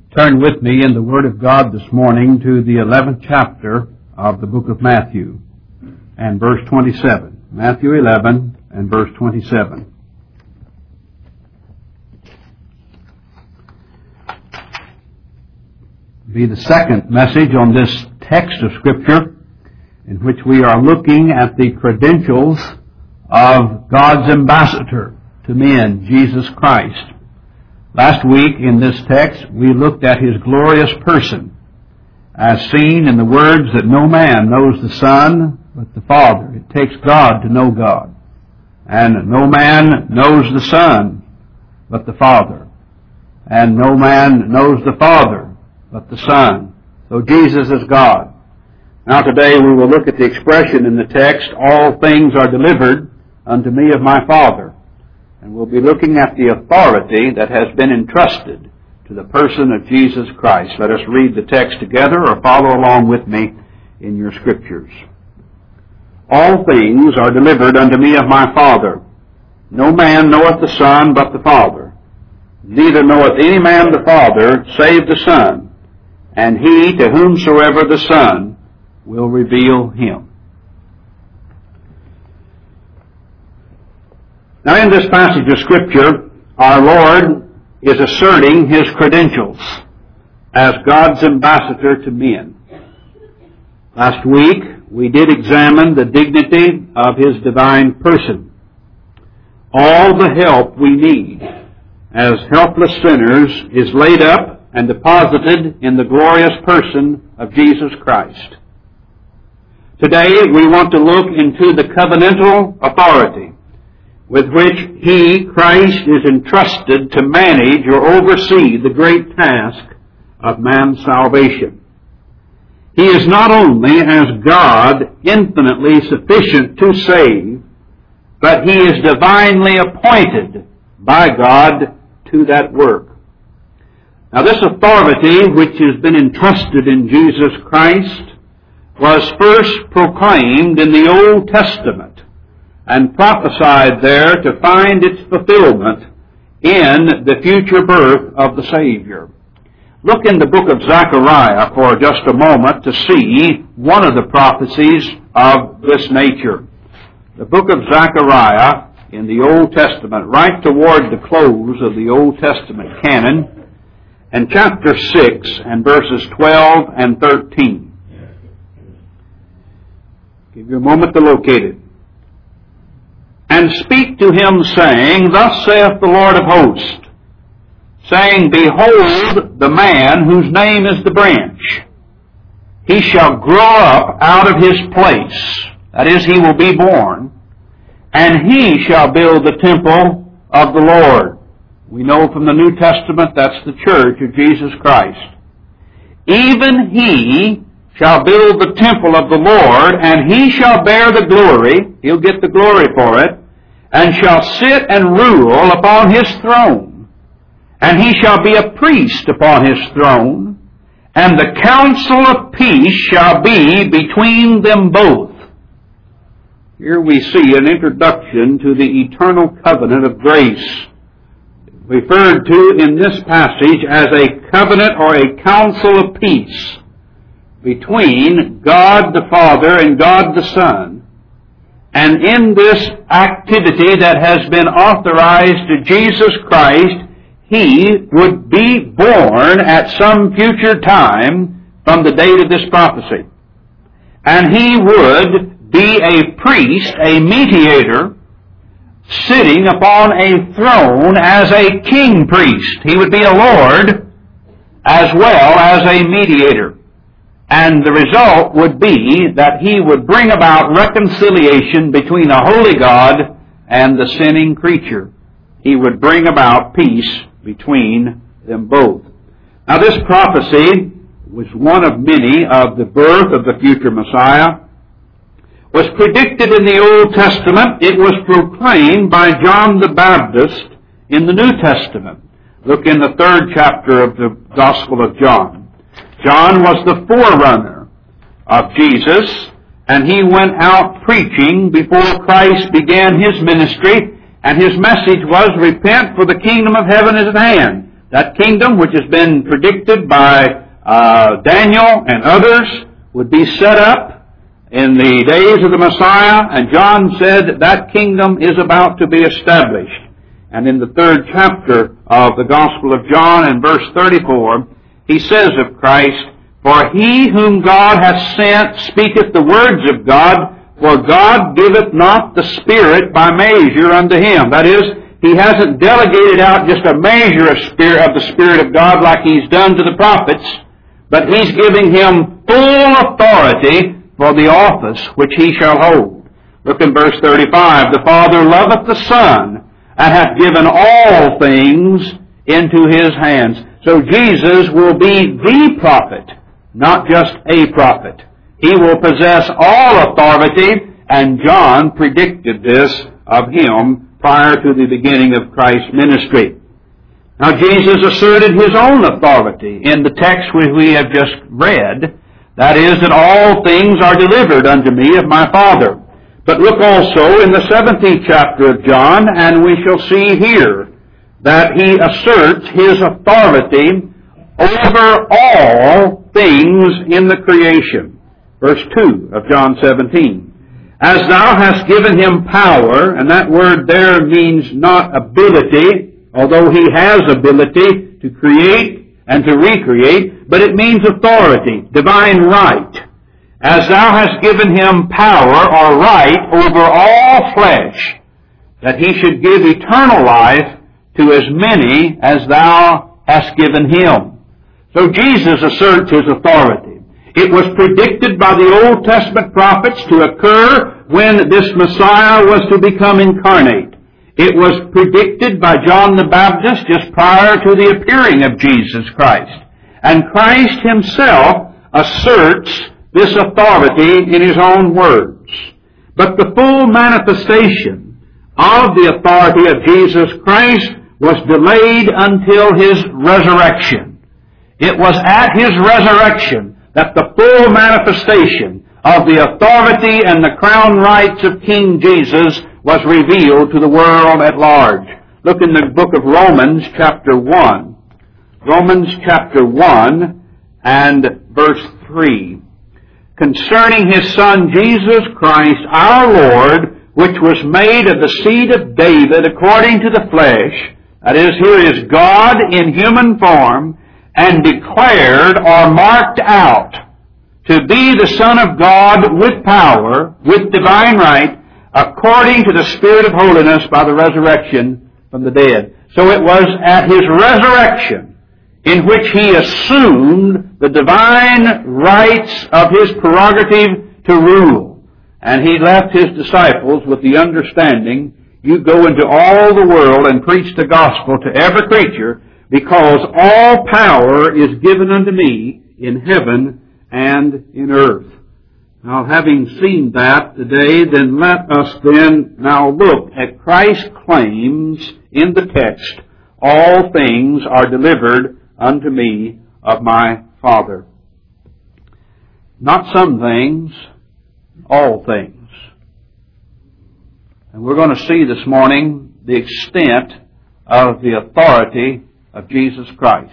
Turn with me in the Word of God this morning to the 11th chapter of the book of Matthew and verse 27. Matthew 11 and verse 27. Be the second message on this text of Scripture, in which we are looking at the credentials of God's ambassador to men, Jesus Christ. Last week in this text we looked at His glorious person as seen in the words that no man knows the Son but the Father. It takes God to know God. And no man knows the Son but the Father. And no man knows the Father but the Son. So Jesus is God. Now today we will look at the expression in the text, all things are delivered unto me of my Father. And we'll be looking at the authority that has been entrusted to the person of Jesus Christ. Let us read the text together or follow along with me in your scriptures. All things are delivered unto me of my Father. No man knoweth the Son but the Father. Neither knoweth any man the Father save the Son, and he to whomsoever the Son will reveal him. Now in this passage of Scripture, our Lord is asserting His credentials as God's ambassador to men. Last week, we did examine the dignity of His divine person. All the help we need as helpless sinners is laid up and deposited in the glorious person of Jesus Christ. Today, we want to look into the covenantal authority with which He, Christ, is entrusted to manage or oversee the great task of man's salvation. He is not only as God infinitely sufficient to save, but He is divinely appointed by God to that work. Now this authority which has been entrusted in Jesus Christ was first proclaimed in the Old Testament and prophesied there to find its fulfillment in the future birth of the Savior. Look in the book of Zechariah for just a moment to see one of the prophecies of this nature. The book of Zechariah in the Old Testament, right toward the close of the Old Testament canon, and chapter 6 and verses 12 and 13. Give you a moment to locate it. And speak to him, saying, Thus saith the Lord of hosts, saying, Behold the man whose name is the branch. He shall grow up out of his place, that is, he will be born, and he shall build the temple of the Lord. We know from the New Testament that's the church of Jesus Christ. Even he shall build the temple of the Lord, and he shall bear the glory, he'll get the glory for it, and shall sit and rule upon his throne. And he shall be a priest upon his throne, and the counsel of peace shall be between them both. Here we see an introduction to the eternal covenant of grace, referred to in this passage as a covenant or a counsel of peace between God the Father and God the Son. And in this activity that has been authorized to Jesus Christ, He would be born at some future time from the date of this prophecy. And He would be a priest, a mediator, sitting upon a throne as a king priest. He would be a lord as well as a mediator. And the result would be that He would bring about reconciliation between a holy God and the sinning creature. He would bring about peace between them both. Now this prophecy was one of many of the birth of the future Messiah. Was predicted in the Old Testament. It was proclaimed by John the Baptist in the New Testament. Look in the 3rd chapter of the Gospel of John. John was the forerunner of Jesus, and he went out preaching before Christ began His ministry, and His message was, Repent, for the kingdom of heaven is at hand. That kingdom, which has been predicted by Daniel and others, would be set up in the days of the Messiah, and John said that kingdom is about to be established. And in the 3rd chapter of the Gospel of John, in verse 34, he says of Christ, "For he whom God hath sent speaketh the words of God, for God giveth not the Spirit by measure unto him." That is, he hasn't delegated out just a measure of the Spirit of God like he's done to the prophets, but he's giving him full authority for the office which he shall hold. Look in verse 35. "The Father loveth the Son, and hath given all things into his hands." So Jesus will be the prophet, not just a prophet. He will possess all authority, and John predicted this of him prior to the beginning of Christ's ministry. Now Jesus asserted his own authority in the text which we have just read. That is, that all things are delivered unto me of my Father. But look also in the 17th chapter of John, and we shall see here that he asserts his authority over all things in the creation. Verse 2 of John 17. "As thou hast given him power," and that word there means not ability, although he has ability to create and to recreate, but it means authority, divine right. "As thou hast given him power or right over all flesh, that he should give eternal life to as many as thou hast given him." So Jesus asserts his authority. It was predicted by the Old Testament prophets to occur when this Messiah was to become incarnate. It was predicted by John the Baptist just prior to the appearing of Jesus Christ. And Christ himself asserts this authority in his own words. But the full manifestation of the authority of Jesus Christ was delayed until his resurrection. It was at his resurrection that the full manifestation of the authority and the crown rights of King Jesus was revealed to the world at large. Look in the book of Romans chapter 1. Romans chapter 1 and verse 3. "Concerning his Son Jesus Christ our Lord, which was made of the seed of David according to the flesh," that is, here is God in human form, "and declared or marked out to be the Son of God with power, with divine right, according to the Spirit of holiness by the resurrection from the dead." So it was at his resurrection in which he assumed the divine rights of his prerogative to rule. And he left his disciples with the understanding, you go into all the world and preach the gospel to every creature, because all power is given unto me in heaven and in earth. Now, having seen that today, then let us then now look at Christ's claims in the text. All things are delivered unto me of my Father. Not some things, all things. And we're going to see this morning the extent of the authority of Jesus Christ.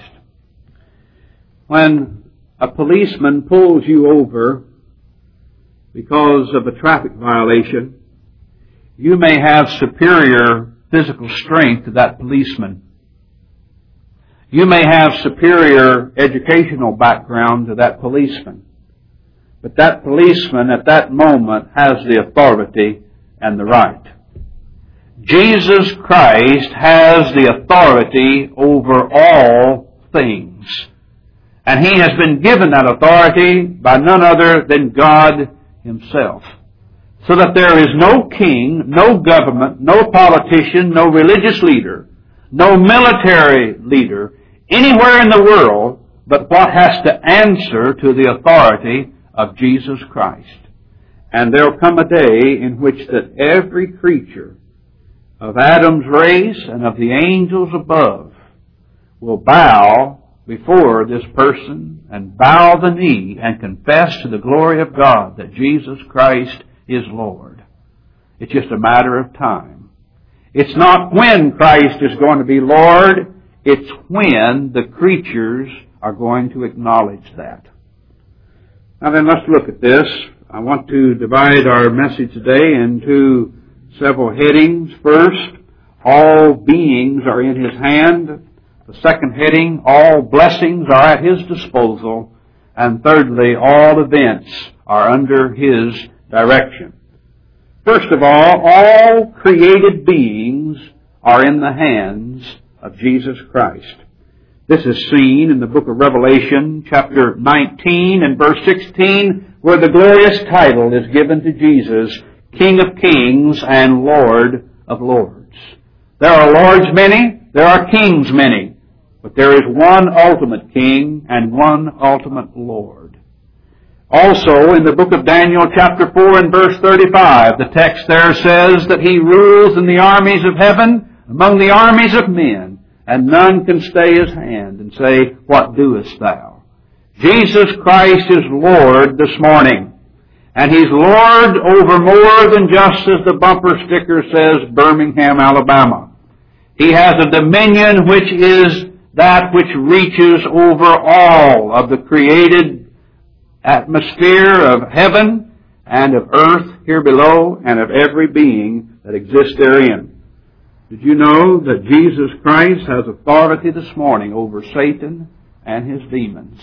When a policeman pulls you over because of a traffic violation, you may have superior physical strength to that policeman. You may have superior educational background to that policeman. But that policeman at that moment has the authority and the right. Jesus Christ has the authority over all things. And he has been given that authority by none other than God himself. So that there is no king, no government, no politician, no religious leader, no military leader anywhere in the world but what has to answer to the authority of Jesus Christ. And there'll come a day in which that every creature of Adam's race and of the angels above will bow before this person and bow the knee and confess to the glory of God that Jesus Christ is Lord. It's just a matter of time. It's not when Christ is going to be Lord. It's when the creatures are going to acknowledge that. Now then, let's look at this. I want to divide our message today into several headings. First, all beings are in His hand. The second heading, all blessings are at His disposal. And thirdly, all events are under His direction. First of all created beings are in the hands of Jesus Christ. This is seen in the book of Revelation, chapter 19 and verse 16, where the glorious title is given to Jesus, King of Kings and Lord of Lords. There are lords many, there are kings many, but there is one ultimate King and one ultimate Lord. Also, in the book of Daniel, chapter 4 and verse 35, the text there says that He rules in the armies of heaven, among the armies of men, and none can stay His hand and say, "What doest thou?" Jesus Christ is Lord this morning. And He's Lord over more than just, as the bumper sticker says, Birmingham, Alabama. He has a dominion which is that which reaches over all of the created atmosphere of heaven and of earth here below and of every being that exists therein. Did you know that Jesus Christ has authority this morning over Satan and his demons?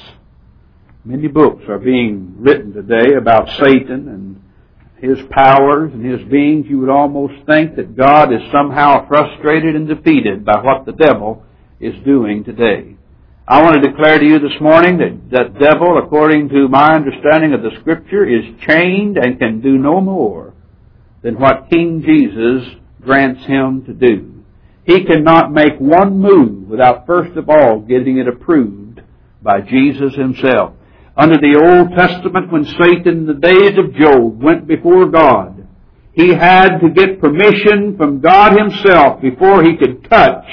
Many books are being written today about Satan and his powers and his beings. You would almost think that God is somehow frustrated and defeated by what the devil is doing today. I want to declare to you this morning that that devil, according to my understanding of the Scripture, is chained and can do no more than what King Jesus grants him to do. He cannot make one move without first of all getting it approved by Jesus Himself. Under the Old Testament, when Satan in the days of Job went before God, he had to get permission from God Himself before he could touch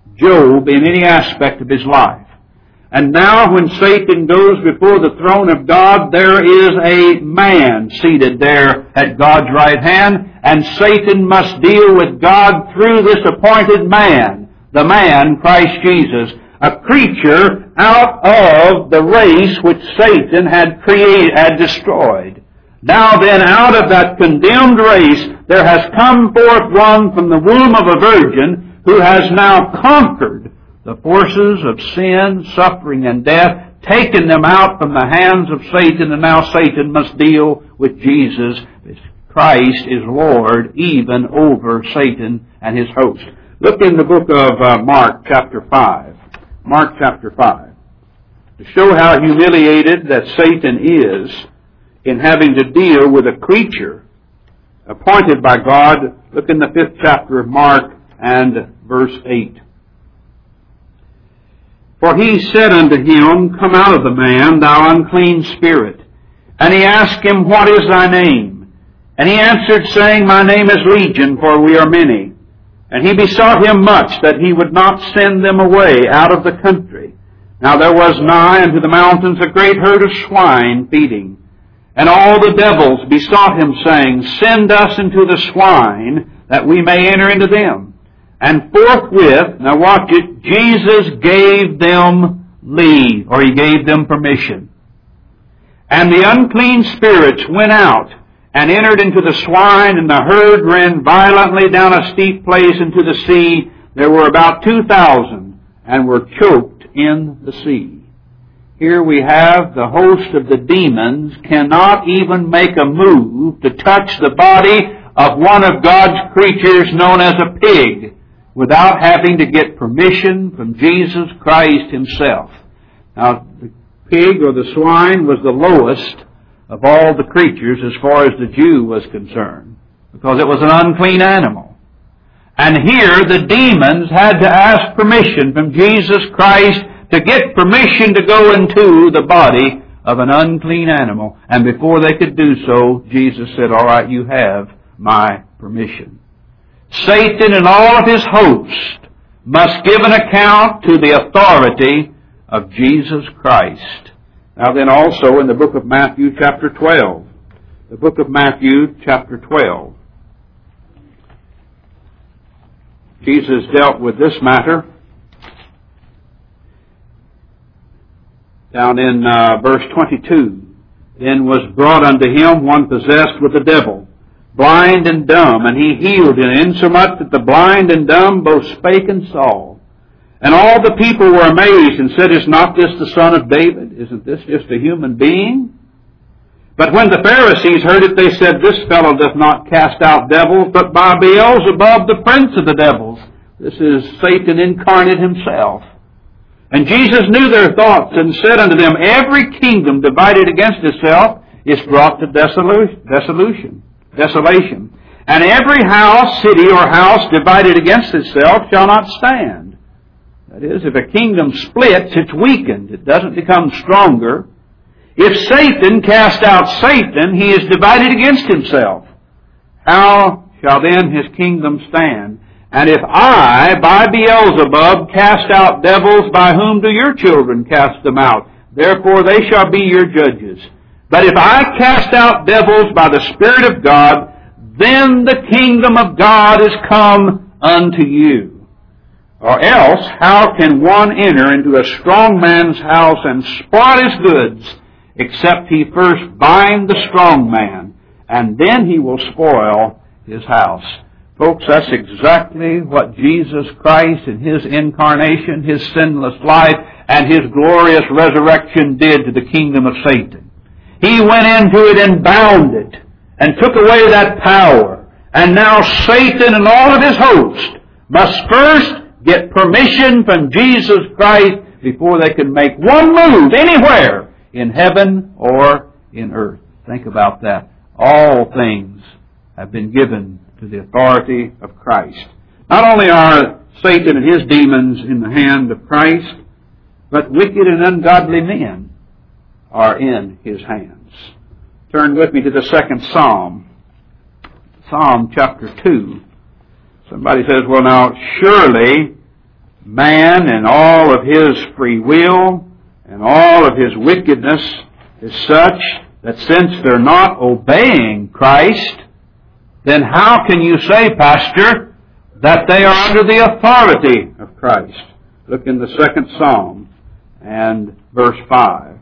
Job in any aspect of his life. And now when Satan goes before the throne of God, there is a man seated there at God's right hand, and Satan must deal with God through this appointed man, the man, Christ Jesus, a creature out of the race which Satan had destroyed. Now then, out of that condemned race, there has come forth one from the womb of a virgin who has now conquered the forces of sin, suffering, and death, taken them out from the hands of Satan, and now Satan must deal with Jesus. Christ is Lord even over Satan and his host. Look in the book of Mark chapter 5. Mark chapter 5. To show how humiliated that Satan is in having to deal with a creature appointed by God, look in the 5th chapter of Mark and verse 8. For he said unto him, Come out of the man, thou unclean spirit. And he asked him, What is thy name? And he answered, saying, My name is Legion, for we are many. And he besought him much that he would not send them away out of the country. Now there was nigh unto the mountains a great herd of swine feeding. And all the devils besought him, saying, Send us into the swine, that we may enter into them. And forthwith, now watch it, Jesus gave them leave, or He gave them permission. And the unclean spirits went out and entered into the swine, and the herd ran violently down a steep place into the sea. There were about 2,000, and were choked in the sea. Here we have the host of the demons cannot even make a move to touch the body of one of God's creatures known as a pig, without having to get permission from Jesus Christ Himself. Now, the pig or the swine was the lowest of all the creatures as far as the Jew was concerned, because it was an unclean animal. And here the demons had to ask permission from Jesus Christ to get permission to go into the body of an unclean animal. And before they could do so, Jesus said, All right, you have my permission. Satan and all of his host must give an account to the authority of Jesus Christ. Now then, also in the book of Matthew chapter 12, the book of Matthew chapter 12, Jesus dealt with this matter down in verse 22. Then was brought unto him one possessed with the devil, blind and dumb, and he healed him, insomuch that the blind and dumb both spake and saw. And all the people were amazed, and said, Is not this the Son of David? Isn't this just a human being? But when the Pharisees heard it, they said, This fellow doth not cast out devils, but by Beelzebub, the prince of the devils. This is Satan incarnate himself. And Jesus knew their thoughts, and said unto them, Every kingdom divided against itself is brought to desolation. And every house, city, or house divided against itself shall not stand. That is, if a kingdom splits, it's weakened. It doesn't become stronger. If Satan cast out Satan, he is divided against himself. How shall then his kingdom stand? And if I, by Beelzebub, cast out devils, by whom do your children cast them out? Therefore they shall be your judges. But if I cast out devils by the Spirit of God, then the kingdom of God is come unto you. Or else, how can one enter into a strong man's house and spoil his goods, except he first bind the strong man, and then he will spoil his house? Folks, that's exactly what Jesus Christ in His incarnation, His sinless life, and His glorious resurrection did to the kingdom of Satan. He went into it and bound it, and took away that power. And now Satan and all of his host must first get permission from Jesus Christ before they can make one move anywhere in heaven or in earth. Think about that. All things have been given to the authority of Christ. Not only are Satan and his demons in the hand of Christ, but wicked and ungodly men are in his hands. Turn with me to the second Psalm. Psalm chapter 2. Somebody says, well now, surely man and all of his free will and all of his wickedness is such that since they're not obeying Christ, then how can you say, Pastor, that they are under the authority of Christ? Look in the second Psalm and verse 5.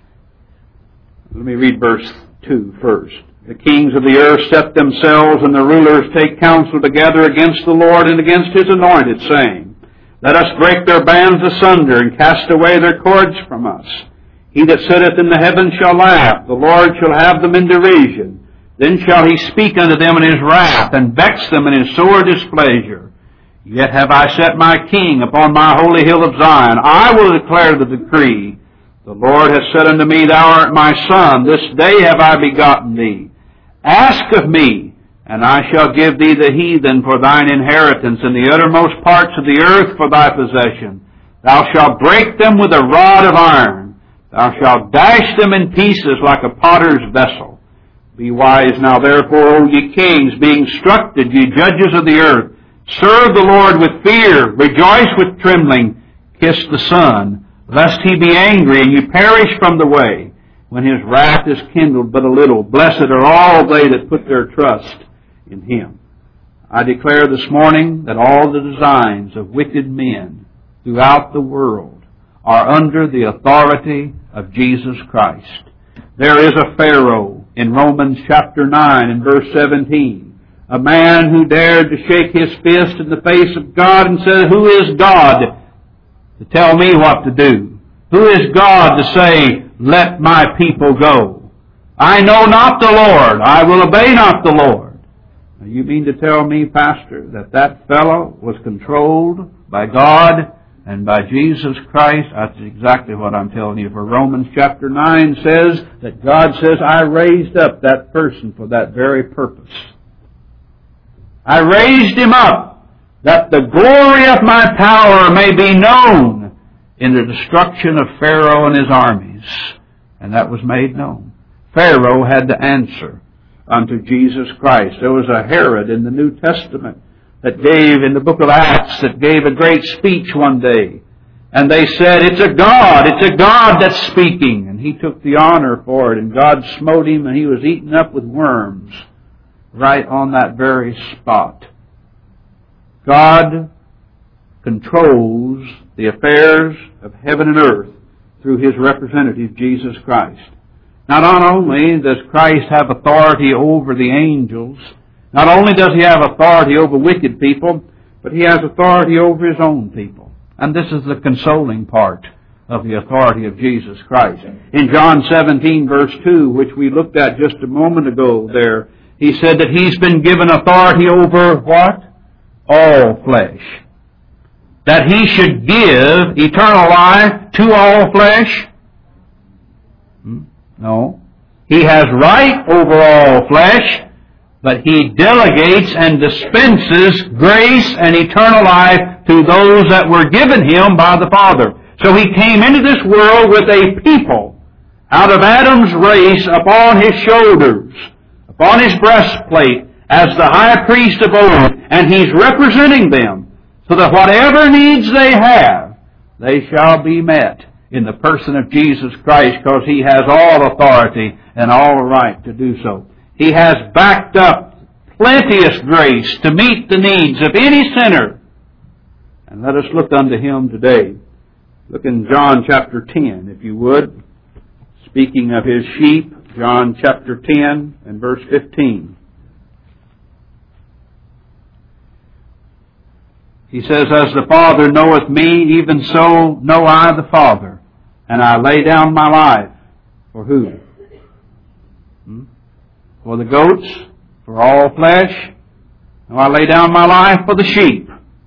Let me read verse 2 first. The kings of the earth set themselves, and the rulers take counsel together against the Lord and against His anointed, saying, Let us break their bands asunder, and cast away their cords from us. He that sitteth in the heavens shall laugh, the Lord shall have them in derision. Then shall He speak unto them in His wrath, and vex them in His sore displeasure. Yet have I set my king upon my holy hill of Zion. I will declare the decree. The Lord hath said unto me, Thou art my son, this day have I begotten thee. Ask of me, and I shall give thee the heathen for thine inheritance, and the uttermost parts of the earth for thy possession. Thou shalt break them with a rod of iron. Thou shalt dash them in pieces like a potter's vessel. Be wise now therefore, O ye kings, be instructed, ye judges of the earth. Serve the Lord with fear, rejoice with trembling, kiss the Son, lest He be angry and you perish from the way, when His wrath is kindled but a little. Blessed are all they that put their trust in Him. I declare this morning that all the designs of wicked men throughout the world are under the authority of Jesus Christ. There is a Pharaoh in Romans chapter 9 and verse 17, a man who dared to shake his fist in the face of God and said, Who is God to tell me what to do? Who is God to say, Let my people go? I know not the Lord. I will obey not the Lord. Now, you mean to tell me, Pastor, that fellow was controlled by God and by Jesus Christ? That's exactly what I'm telling you. For Romans chapter 9 says that God says, I raised up that person for that very purpose. I raised him up that the glory of my power may be known in the destruction of Pharaoh and his armies. And that was made known. Pharaoh had to answer unto Jesus Christ. There was a Herod in the New Testament that gave, in the book of Acts, that gave a great speech one day. And they said, it's a God that's speaking. And he took the honor for it, and God smote him, and he was eaten up with worms right on that very spot. God controls the affairs of heaven and earth. through His representative, Jesus Christ. Now, not only does Christ have authority over the angels, not only does He have authority over wicked people, but He has authority over His own people. And this is the consoling part of the authority of Jesus Christ. In John 17, verse 2, which we looked at just a moment ago there, He said that He's been given authority over what? All flesh. That He should give eternal life to all flesh? No. He has right over all flesh, but He delegates and dispenses grace and eternal life to those that were given Him by the Father. So He came into this world with a people out of Adam's race upon His shoulders, upon His breastplate, as the high priest of old, and He's representing them, so that whatever needs they have, they shall be met in the person of Jesus Christ, because He has all authority and all right to do so. He has backed up plenteous grace to meet the needs of any sinner. And let us look unto Him today. Look in John chapter 10, if you would. Speaking of His sheep, John chapter 10 and verse 15. He says, "As the Father knoweth me, even so know I the Father. And I lay down my life." For who? For the goats? For all flesh? No, I lay down my life for the sheep.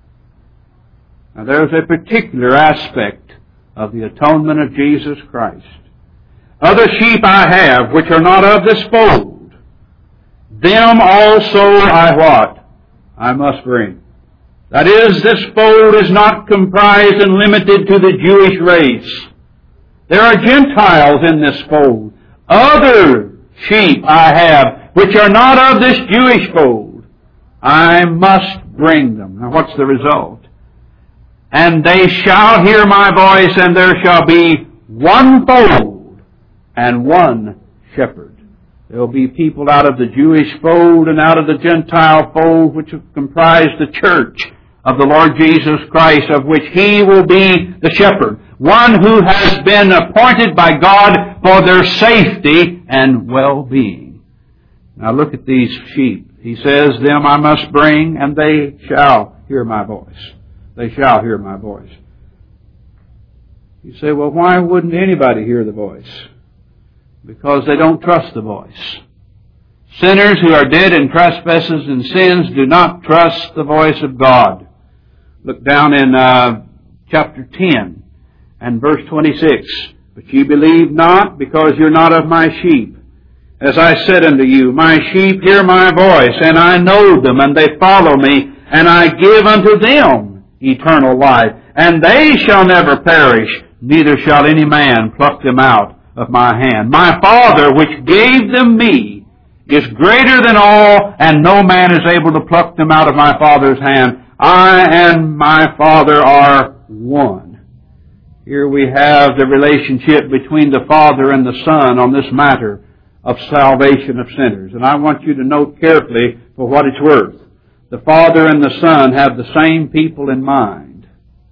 Now there's a particular aspect of the atonement of Jesus Christ. "Other sheep I have, which are not of this fold. Them also I what? I must bring." That is, this fold is not comprised and limited to the Jewish race. There are Gentiles in this fold. Other sheep I have, which are not of this Jewish fold. I must bring them. Now what's the result? "And they shall hear my voice, and there shall be one fold and one shepherd." There will be people out of the Jewish fold and out of the Gentile fold, which comprise the church of the Lord Jesus Christ, of which He will be the shepherd. One who has been appointed by God for their safety and well-being. Now look at these sheep. He says, "Them I must bring, and they shall hear my voice." They shall hear my voice. You say, well, why wouldn't anybody hear the voice? Because they don't trust the voice. Sinners who are dead in trespasses and sins do not trust the voice of God. Look down in chapter 10 and verse 26. "But ye believe not, because you're not of my sheep. As I said unto you, my sheep hear my voice, and I know them, and they follow me, and I give unto them eternal life, and they shall never perish, neither shall any man pluck them out of my hand. My Father, which gave them me, is greater than all, and no man is able to pluck them out of my Father's hand. I and my Father are one." Here we have the relationship between the Father and the Son on this matter of salvation of sinners. And I want you to note carefully for what it's worth. The Father and the Son have the same people in mind.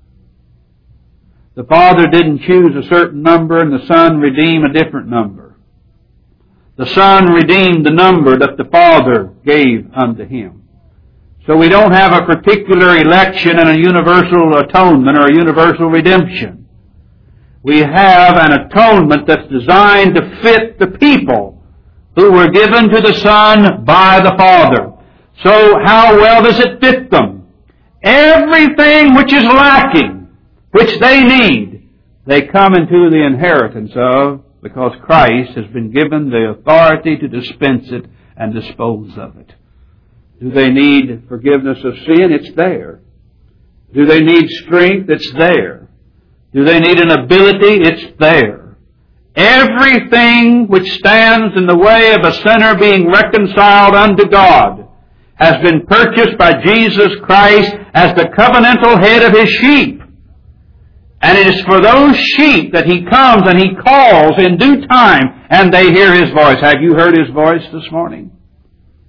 The Father didn't choose a certain number and the Son redeem a different number. The Son redeemed the number that the Father gave unto Him. So we don't have a particular election and a universal atonement or a universal redemption. We have an atonement that's designed to fit the people who were given to the Son by the Father. So how well does it fit them? Everything which is lacking, which they need, they come into the inheritance of, because Christ has been given the authority to dispense it and dispose of it. Do they need forgiveness of sin? It's there. Do they need strength? It's there. Do they need an ability? It's there. Everything which stands in the way of a sinner being reconciled unto God has been purchased by Jesus Christ as the covenantal head of His sheep. And it is for those sheep that He comes and He calls in due time, and they hear His voice. Have you heard His voice this morning?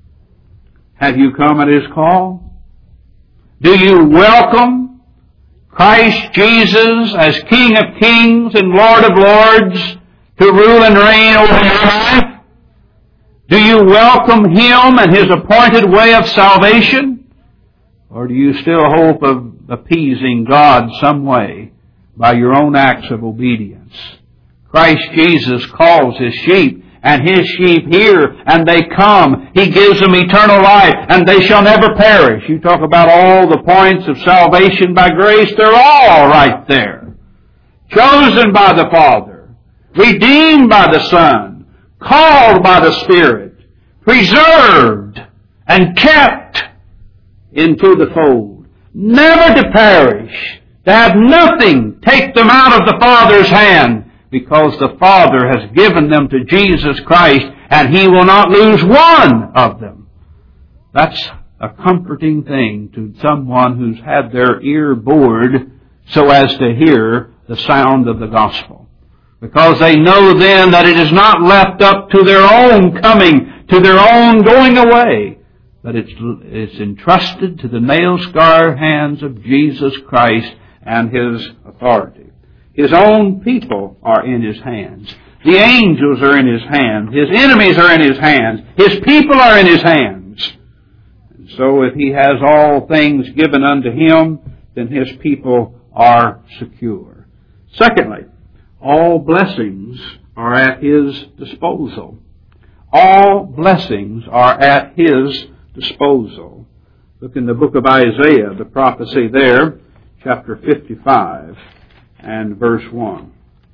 Have you come at His call? Do you welcome Christ Jesus as King of Kings and Lord of Lords to rule and reign over your life? Do you welcome Him and His appointed way of salvation? Or do you still hope of appeasing God some way by your own acts of obedience? Christ Jesus calls His sheep, and His sheep hear, and they come. He gives them eternal life, and they shall never perish. You talk about all the points of salvation by grace, they're all right there. Chosen by the Father, redeemed by the Son, called by the Spirit, preserved and kept into the fold, never to perish, to have nothing take them out of the Father's hand, because the Father has given them to Jesus Christ, and He will not lose one of them. That's a comforting thing to someone who's had their ear bored so as to hear the sound of the gospel. Because they know then that it is not left up to their own coming, to their own going away, but it's entrusted to the nail-scarred hands of Jesus Christ and His authority. His own people are in His hands. The angels are in His hands. His enemies are in His hands. His people are in His hands. And so if He has all things given unto Him, then His people are secure. Secondly, all blessings are at His disposal. All blessings are at His disposal. Look in the book of Isaiah, the prophecy there, chapter 55 and verse 1.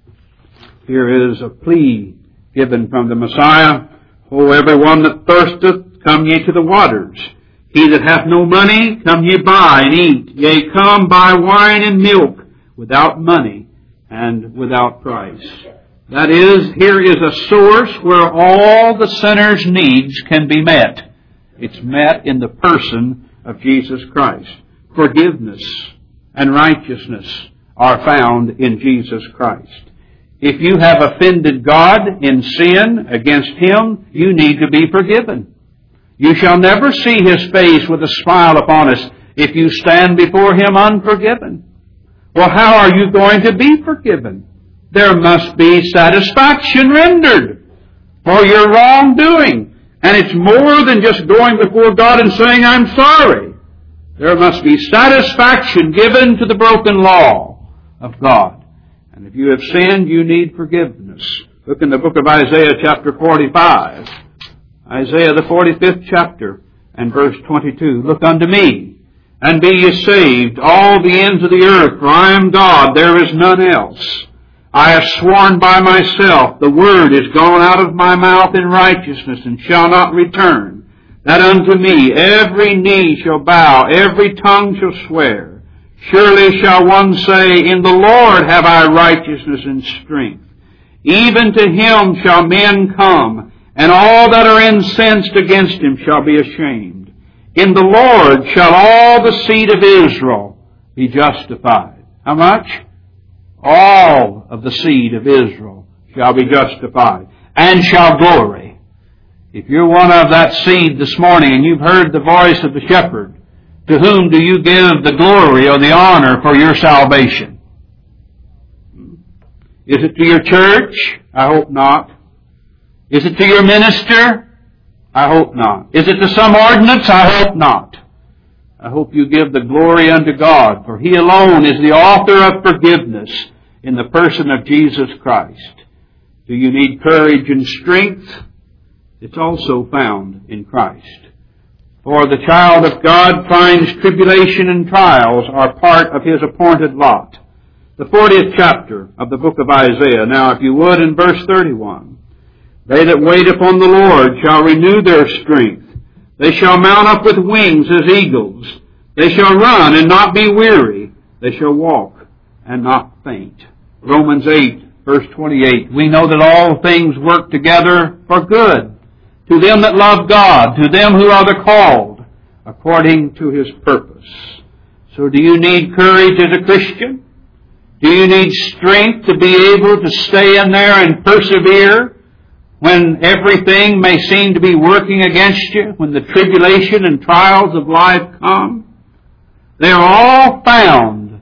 Here is a plea given from the Messiah. O everyone that thirsteth, come ye to the waters. He that hath no money, come ye buy and eat. Yea, come buy wine and milk without money and without price. That is, here is a source where all the sinner's needs can be met. It's met in the person of Jesus Christ. Forgiveness and righteousness are found in Jesus Christ. If you have offended God in sin against Him, you need to be forgiven. You shall never see His face with a smile upon us if you stand before Him unforgiven. Well, how are you going to be forgiven? There must be satisfaction rendered for your wrongdoing. And it's more than just going before God and saying, I'm sorry. There must be satisfaction given to the broken law of God. And if you have sinned, you need forgiveness. Look in the book of Isaiah chapter 45. Isaiah the 45th chapter and verse 22. Look unto me, and be ye saved, all the ends of the earth, for I am God, there is none else. I have sworn by myself, the word is gone out of my mouth in righteousness, and shall not return, that unto me every knee shall bow, every tongue shall swear. Surely shall one say, in the Lord have I righteousness and strength. Even to Him shall men come, and all that are incensed against Him shall be ashamed. In the Lord shall all the seed of Israel be justified. How much? All of the seed of Israel shall be justified and shall glory. If you're one of that seed this morning and you've heard the voice of the shepherd, to whom do you give the glory or the honor for your salvation? Is it to your church? I hope not. Is it to your minister? I hope not. Is it to some ordinance? I hope not. I hope you give the glory unto God, for He alone is the author of forgiveness in the person of Jesus Christ. Do you need courage and strength? It's also found in Christ. For the child of God finds tribulation and trials are part of his appointed lot. The 40th chapter of the book of Isaiah. Now, if you would, in verse 31. They that wait upon the Lord shall renew their strength. They shall mount up with wings as eagles. They shall run and not be weary. They shall walk and not faint. Romans 8, verse 28. We know that all things work together for good, to them that love God, to them who are the called, according to His purpose. So do you need courage as a Christian? Do you need strength to be able to stay in there and persevere when everything may seem to be working against you, when the tribulation and trials of life come? They are all found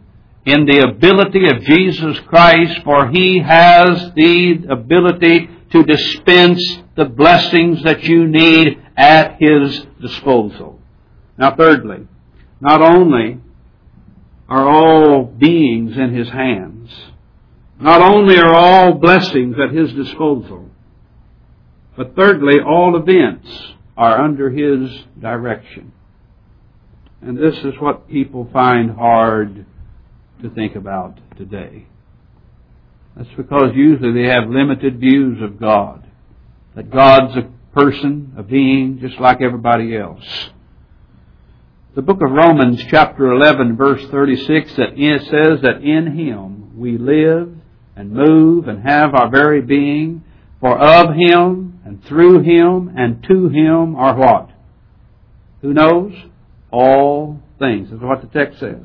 in the ability of Jesus Christ, for He has the ability to dispense the blessings that you need at His disposal. Now thirdly, not only are all beings in His hands, not only are all blessings at His disposal, but thirdly, all events are under His direction. And this is what people find hard to think about today. That's because usually they have limited views of God. That God's a person, a being, just like everybody else. The book of Romans chapter 11 verse 36 that it says that in Him we live and move and have our very being, for of Him and through Him and to Him are what? Who knows? All things. That's what the text says.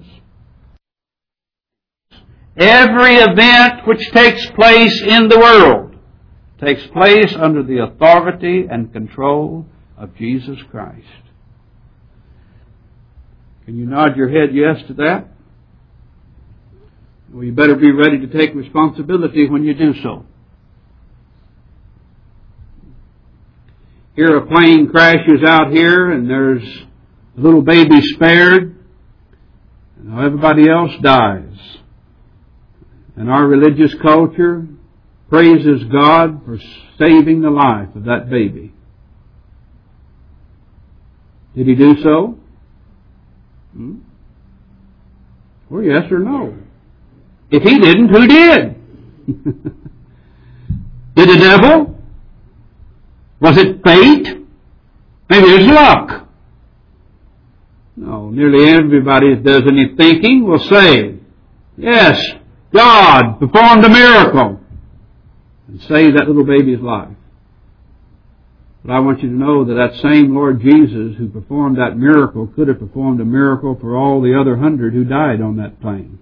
Every event which takes place in the world takes place under the authority and control of Jesus Christ. Can you nod your head yes to that? Well, you better be ready to take responsibility when you do so. Here a plane crashes out here and there's a little baby spared and everybody else dies. And our religious culture praises God for saving the life of that baby. Did He do so? Well, yes or no? If He didn't, who did? Did the devil? Was it fate? Maybe it's luck. No, nearly everybody that does any thinking will say, yes, God performed a miracle and saved that little baby's life. But I want you to know that that same Lord Jesus who performed that miracle could have performed a miracle for all the other 100 who died on that plane.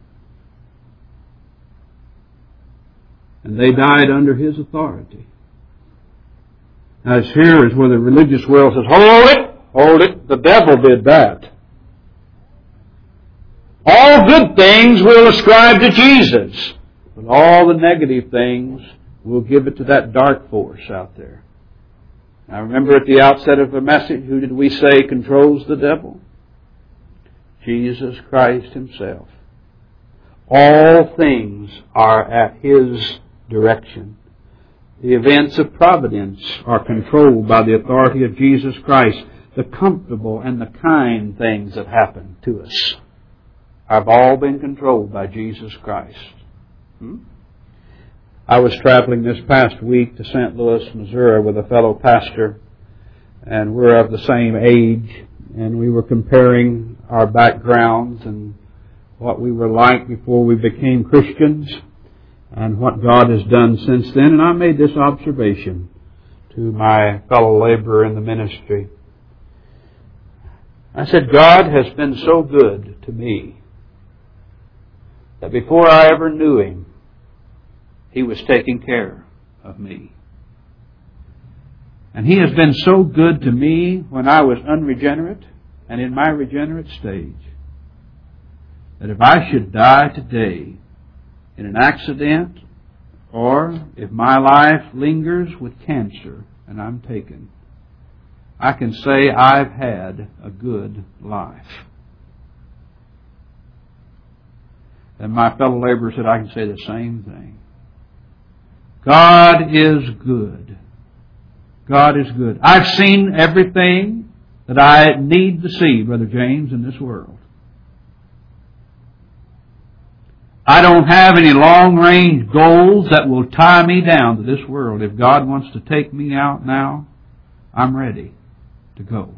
And they died under His authority. Now here is where the religious world says, hold it, the devil did that. All good things we'll ascribe to Jesus, but all the negative things we'll give it to that dark force out there. Now remember at the outset of the message, who did we say controls the devil? Jesus Christ Himself. All things are at His direction. The events of providence are controlled by the authority of Jesus Christ. The comfortable and the kind things that happen to us have all been controlled by Jesus Christ. I was traveling this past week to St. Louis, Missouri with a fellow pastor, and we're of the same age, and we were comparing our backgrounds and what we were like before we became Christians and what God has done since then. And I made this observation to my fellow laborer in the ministry. I said, God has been so good to me that before I ever knew Him, He was taking care of me. And He has been so good to me when I was unregenerate and in my regenerate stage, that if I should die today in an accident, or if my life lingers with cancer and I'm taken, I can say I've had a good life. And my fellow laborer said, I can say the same thing. God is good. God is good. I've seen everything that I need to see, Brother James, in this world. I don't have any long-range goals that will tie me down to this world. If God wants to take me out now, I'm ready to go.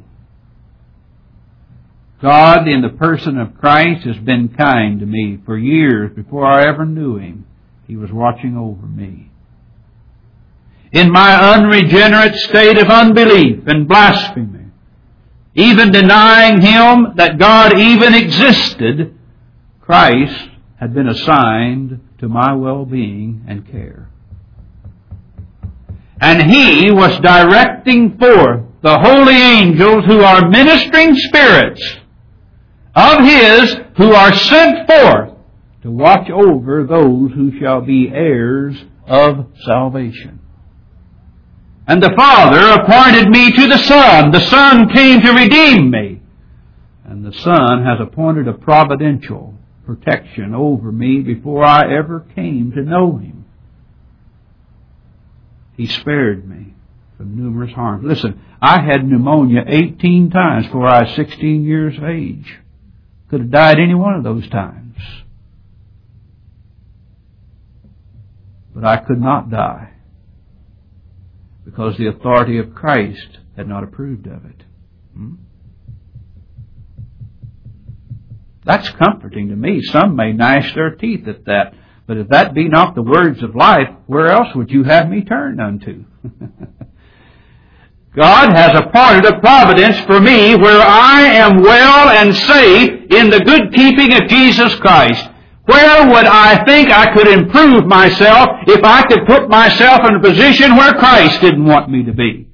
God, in the person of Christ, has been kind to me for years. Before I ever knew Him, He was watching over me. In my unregenerate state of unbelief and blasphemy, even denying Him that God even existed, Christ had been assigned to my well-being and care. And He was directing forth the holy angels who are ministering spirits of His, who are sent forth to watch over those who shall be heirs of salvation. And the Father appointed me to the Son. The Son came to redeem me. And the Son has appointed a providential protection over me before I ever came to know Him. He spared me from numerous harms. Listen, I had pneumonia 18 times before I was 16 years of age. Could have died any one of those times. But I could not die because the authority of Christ had not approved of it. That's comforting to me. Some may gnash their teeth at that. But if that be not the words of life, where else would you have me turn unto? God has appointed a providence for me where I am well and safe in the good keeping of Jesus Christ. Where would I think I could improve myself if I could put myself in a position where Christ didn't want me to be?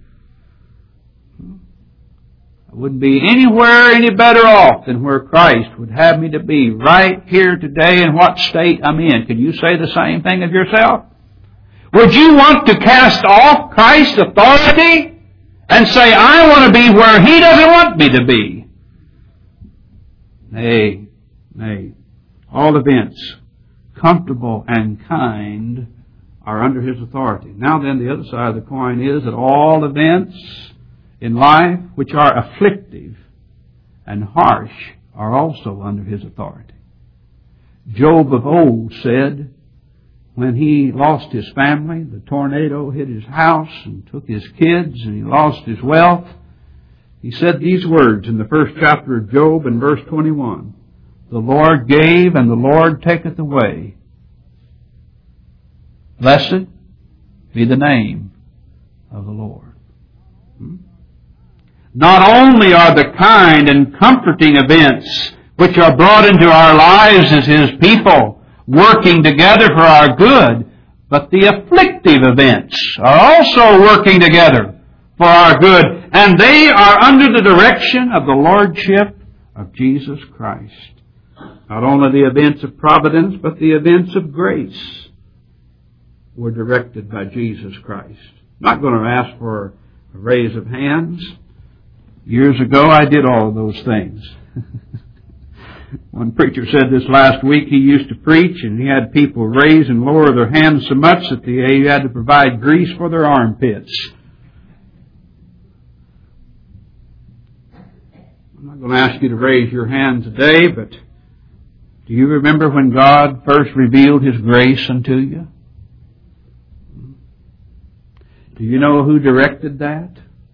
I wouldn't be anywhere any better off than where Christ would have me to be right here today in what state I'm in. Can you say the same thing of yourself? Would you want to cast off Christ's authority and say, I want to be where He doesn't want me to be? Nay, nay. All events, comfortable and kind, are under His authority. Now then, the other side of the coin is that all events in life which are afflictive and harsh are also under His authority. Job of old said, when he lost his family, the tornado hit his house and took his kids and he lost his wealth, he said these words in the first chapter of Job in verse 21. The Lord gave and the Lord taketh away. Blessed be the name of the Lord. Not only are the kind and comforting events which are brought into our lives as His people working together for our good, but the afflictive events are also working together for our good, and they are under the direction of the Lordship of Jesus Christ. Not only the events of providence, but the events of grace were directed by Jesus Christ. I'm not going to ask for a raise of hands. Years ago, I did all of those things. One preacher said this last week. He used to preach, and he had people raise and lower their hands so much that he had to provide grease for their armpits. I'm not going to ask you to raise your hand today, but do you remember when God first revealed His grace unto you? Do you know who directed that?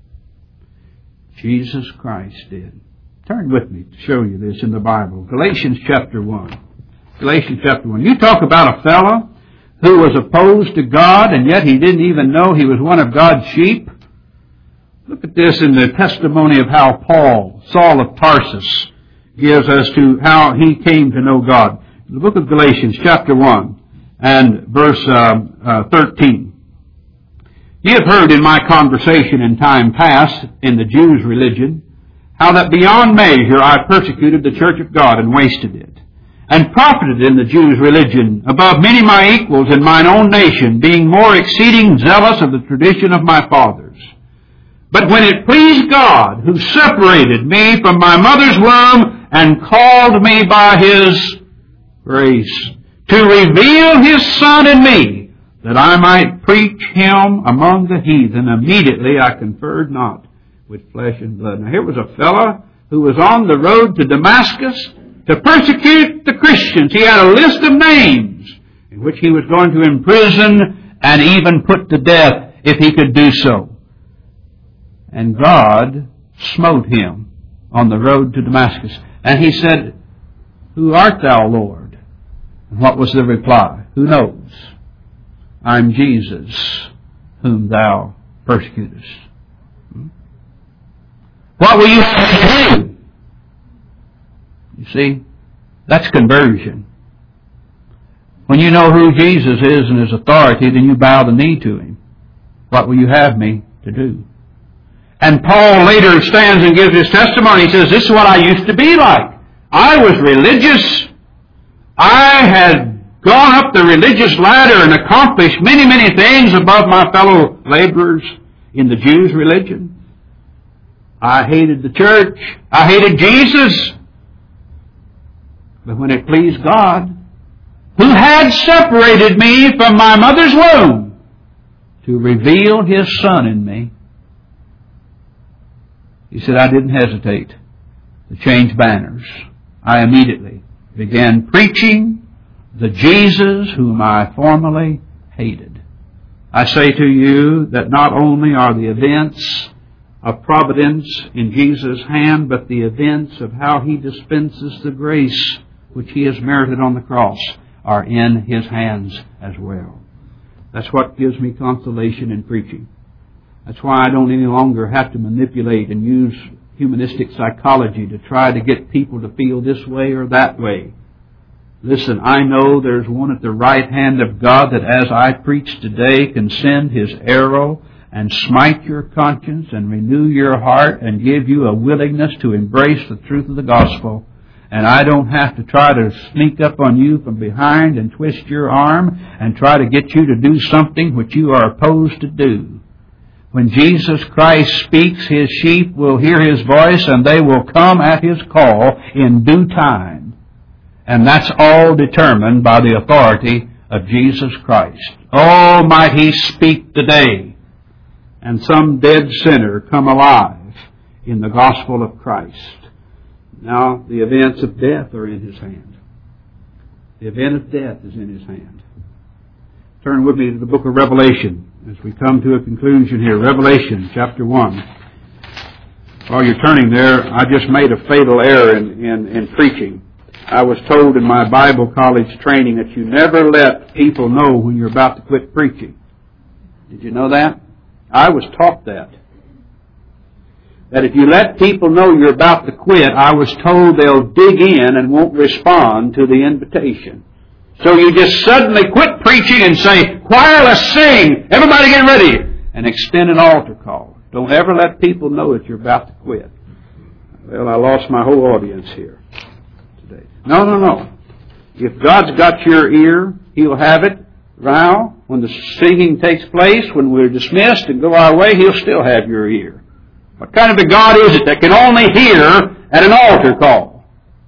Jesus Christ did. Turn with me to show you this in the Bible. Galatians chapter 1. Galatians chapter 1. You talk about a fellow who was opposed to God, and yet he didn't even know he was one of God's sheep. Look at this in the testimony of how Paul, Saul of Tarsus, gives us to how he came to know God. The book of Galatians chapter 1 and verse 13. Ye have heard in my conversation in time past in the Jews' religion, how that beyond measure I persecuted the church of God and wasted it, and profited in the Jews' religion above many my equals in mine own nation, being more exceeding zealous of the tradition of my fathers. But when it pleased God, who separated me from my mother's womb and called me by His grace, to reveal His Son in me, that I might preach Him among the heathen, immediately I conferred not with flesh and blood. Now here was a fellow who was on the road to Damascus to persecute the Christians. He had a list of names in which he was going to imprison and even put to death if he could do so. And God smote him on the road to Damascus. And he said, Who art thou, Lord? And what was the reply? Who knows? I'm Jesus, whom thou persecutest. What will you have to do? You see, that's conversion. When you know who Jesus is and His authority, then you bow the knee to Him. What will you have me to do? And Paul later stands and gives his testimony. He says, this is what I used to be like. I was religious. I had gone up the religious ladder and accomplished many, many things above my fellow laborers in the Jews' religion. I hated the church. I hated Jesus. But when it pleased God, who had separated me from my mother's womb, to reveal His Son in me, He said, I didn't hesitate to change banners. I immediately began preaching the Jesus whom I formerly hated. I say to you that not only are the events of providence in Jesus' hand, but the events of how He dispenses the grace which He has merited on the cross are in His hands as well. That's what gives me consolation in preaching. That's why I don't any longer have to manipulate and use humanistic psychology to try to get people to feel this way or that way. Listen, I know there's one at the right hand of God that as I preach today can send His arrow and smite your conscience and renew your heart and give you a willingness to embrace the truth of the gospel. And I don't have to try to sneak up on you from behind and twist your arm and try to get you to do something which you are opposed to do. When Jesus Christ speaks, His sheep will hear His voice and they will come at His call in due time. And that's all determined by the authority of Jesus Christ. Oh, might He speak today and some dead sinner come alive in the gospel of Christ. Now, the events of death are in His hand. The event of death is in His hand. Turn with me to the book of Revelation as we come to a conclusion here. Revelation chapter 1. While you're turning there, I just made a fatal error in preaching. I was told in my Bible college training that you never let people know when you're about to quit preaching. Did you know that? I was taught that. That if you let people know you're about to quit, I was told they'll dig in and won't respond to the invitation. So you just suddenly quit preaching and say, choir, let's sing. Everybody get ready. And extend an altar call. Don't ever let people know that you're about to quit. Well, I lost my whole audience here today. No. If God's got your ear, He'll have it. Now, when the singing takes place, when we're dismissed and go our way, He'll still have your ear. What kind of a God is it that can only hear at an altar call?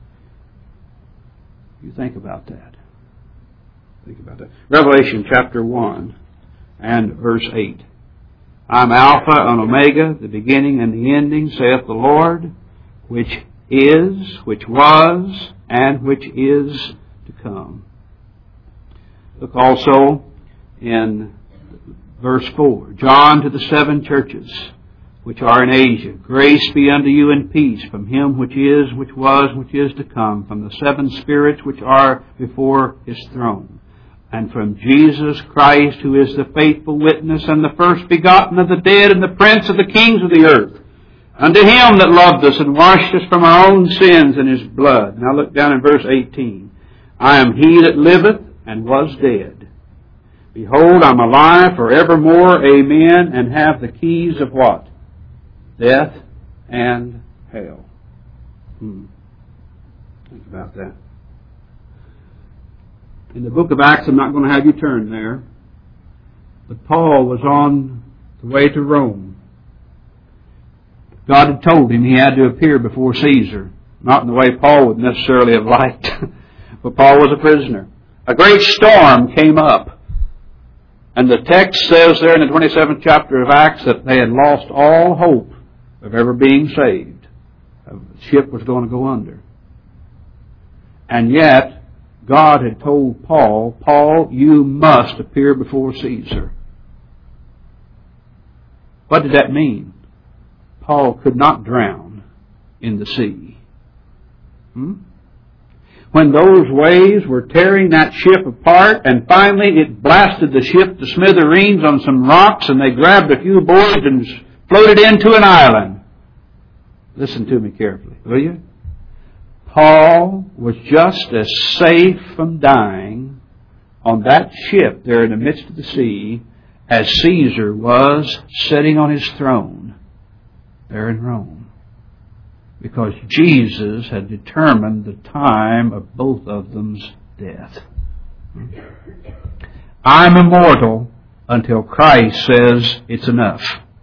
You think about that. Think about that. Revelation chapter 1 and verse 8. I'm Alpha and Omega, the beginning and the ending, saith the Lord, which is, which was, and which is to come. Look also in verse 4. John to the 7 churches which are in Asia. Grace be unto you and peace from Him which is, which was, which is to come, from the 7 spirits which are before His throne, and from Jesus Christ, who is the faithful witness and the first begotten of the dead and the prince of the kings of the earth. Unto Him that loved us and washed us from our own sins in His blood. Now look down in verse 18. I am He that liveth and was dead. Behold, I'm alive forevermore, amen, and have the keys of what? Death and hell. Think about that. In the book of Acts, I'm not going to have you turn there, but Paul was on the way to Rome. God had told him he had to appear before Caesar, not in the way Paul would necessarily have liked, but Paul was a prisoner. A great storm came up. And the text says there in the 27th chapter of Acts that they had lost all hope of ever being saved. The ship was going to go under. And yet, God had told Paul, Paul, you must appear before Caesar. What did that mean? Paul could not drown in the sea. When those waves were tearing that ship apart, and finally it blasted the ship to smithereens on some rocks, and they grabbed a few boards and floated into an island. Listen to me carefully, will you? Paul was just as safe from dying on that ship there in the midst of the sea as Caesar was sitting on his throne there in Rome. Because Jesus had determined the time of both of them's death. I'm immortal until Christ says it's enough.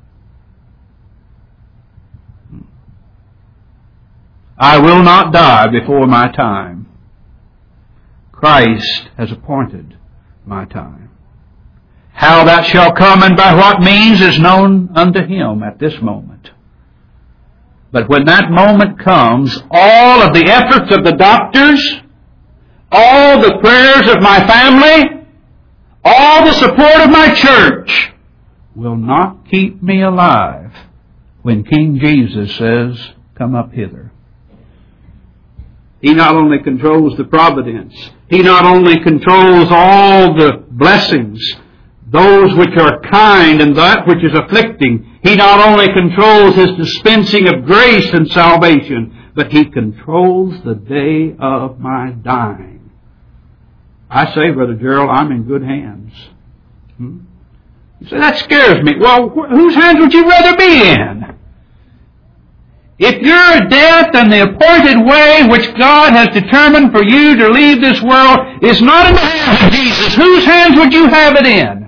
I will not die before my time. Christ has appointed my time. How that shall come and by what means is known unto Him at this moment. But when that moment comes, all of the efforts of the doctors, all the prayers of my family, all the support of my church will not keep me alive when King Jesus says, come up hither. He not only controls the providence, He not only controls all the blessings, those which are kind and that which is afflicting. He not only controls His dispensing of grace and salvation, but He controls the day of my dying. I say, Brother Gerald, I'm in good hands. You say, that scares me. Well, whose hands would you rather be in? If your death and the appointed way which God has determined for you to leave this world is not in the hands of Jesus, whose hands would you have it in?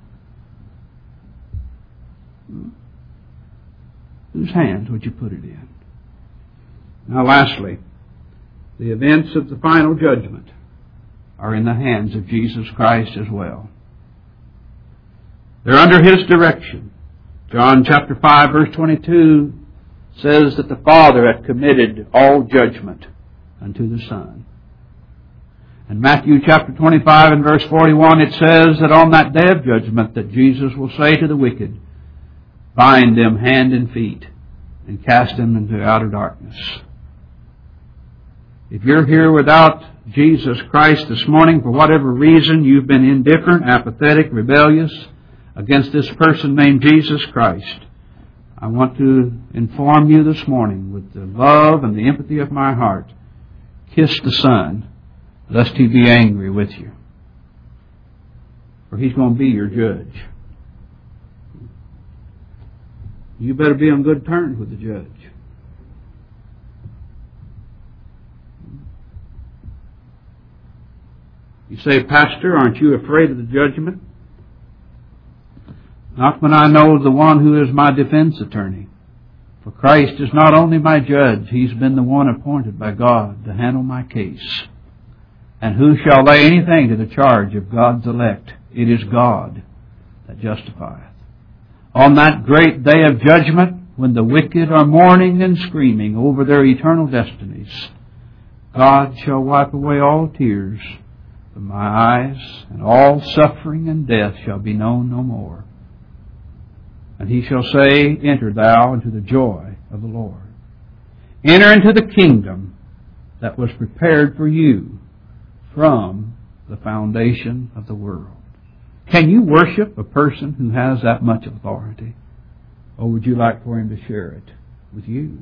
Whose hands would you put it in? Now lastly, the events of the final judgment are in the hands of Jesus Christ as well. They're under His direction. John chapter 5 verse 22 says that the Father hath committed all judgment unto the Son. In Matthew chapter 25 and verse 41 it says that on that day of judgment that Jesus will say to the wicked, bind them hand and feet and cast them into outer darkness. If you're here without Jesus Christ this morning, for whatever reason, you've been indifferent, apathetic, rebellious against this person named Jesus Christ, I want to inform you this morning with the love and the empathy of my heart, kiss the Son, lest He be angry with you. For He's going to be your judge. You better be on good terms with the judge. You say, Pastor, aren't you afraid of the judgment? Not when I know the one who is my defense attorney. For Christ is not only my judge, He's been the one appointed by God to handle my case. And who shall lay anything to the charge of God's elect? It is God that justifieth. On that great day of judgment, when the wicked are mourning and screaming over their eternal destinies, God shall wipe away all tears from my eyes, and all suffering and death shall be known no more. And He shall say, enter thou into the joy of the Lord. Enter into the kingdom that was prepared for you from the foundation of the world. Can you worship a person who has that much authority? Or would you like for Him to share it with you?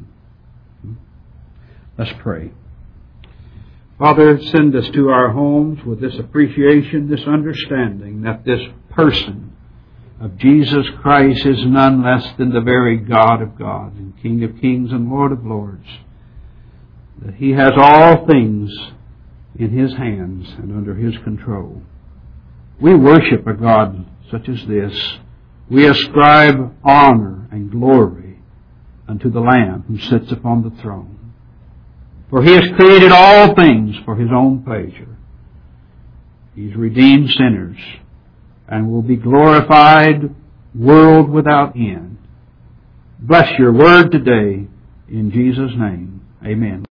Let's pray. Father, send us to our homes with this appreciation, this understanding that this person of Jesus Christ is none less than the very God of gods and King of kings and Lord of lords. That He has all things in His hands and under His control. We worship a God such as this. We ascribe honor and glory unto the Lamb who sits upon the throne. For He has created all things for His own pleasure. He's redeemed sinners and will be glorified world without end. Bless your word today in Jesus' name. Amen.